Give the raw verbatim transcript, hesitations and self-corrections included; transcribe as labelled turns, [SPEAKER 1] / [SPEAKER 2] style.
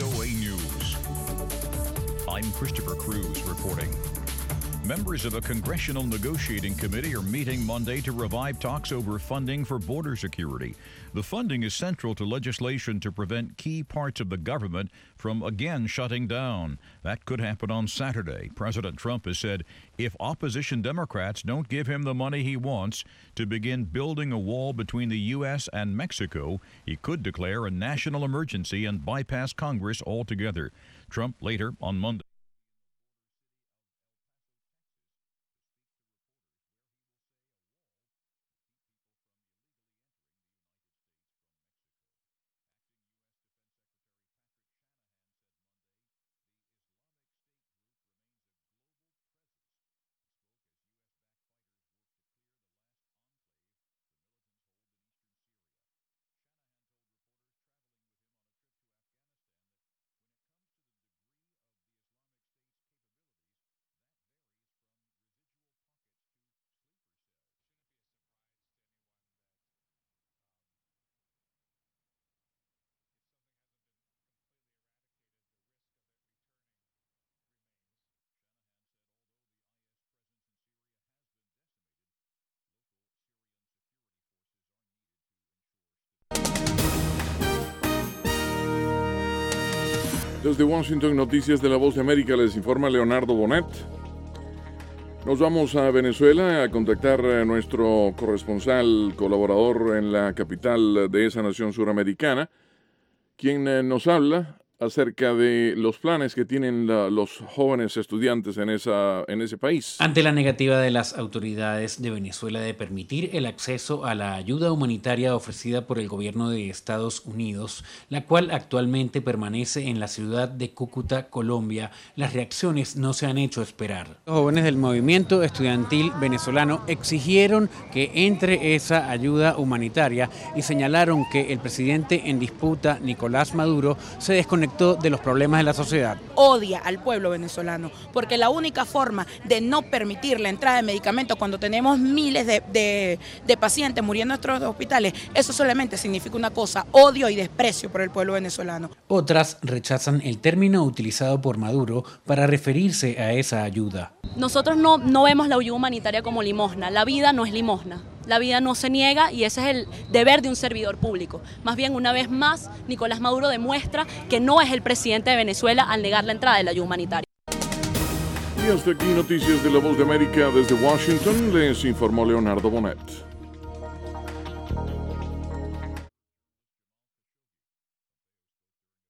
[SPEAKER 1] O A News. I'm Christopher Cruz reporting. Members of a congressional negotiating committee are meeting Monday to revive talks over funding for border security. The funding is central to legislation to prevent key parts of the government from again shutting down. That could happen on Saturday. President Trump has said if opposition Democrats don't give him the money he wants to begin building a wall between the U S and Mexico, he could declare a national emergency and bypass Congress altogether. Trump later on Monday.
[SPEAKER 2] Desde Washington, Noticias de la Voz de América, les informa Leonardo Bonet. Nos vamos a Venezuela a contactar a nuestro corresponsal colaborador en la capital de esa nación suramericana, quien nos habla acerca de los planes que tienen la, los jóvenes estudiantes en, esa, en ese país.
[SPEAKER 3] Ante la negativa de las autoridades de Venezuela de permitir el acceso a la ayuda humanitaria ofrecida por el gobierno de Estados Unidos, la cual actualmente permanece en la ciudad de Cúcuta, Colombia, las reacciones no se han hecho esperar. Los jóvenes del movimiento estudiantil venezolano exigieron que entre esa ayuda humanitaria y señalaron que el presidente en disputa, Nicolás Maduro, se desconectó de los problemas de la sociedad.
[SPEAKER 4] Odia al pueblo venezolano, porque la única forma de no permitir la entrada de medicamentos cuando tenemos miles de, de, de pacientes muriendo en nuestros hospitales, eso solamente significa una cosa: odio y desprecio por el pueblo venezolano.
[SPEAKER 3] Otras rechazan el término utilizado por Maduro para referirse a esa ayuda.
[SPEAKER 5] Nosotros no, no vemos la ayuda humanitaria como limosna. La vida no es limosna. La vida no se niega y ese es el deber de un servidor público. Más bien, una vez más, Nicolás Maduro demuestra que no es el presidente de Venezuela al negar la entrada de la ayuda humanitaria.
[SPEAKER 2] Y hasta aquí Noticias de la Voz de América desde Washington, les informó Leonardo Bonet.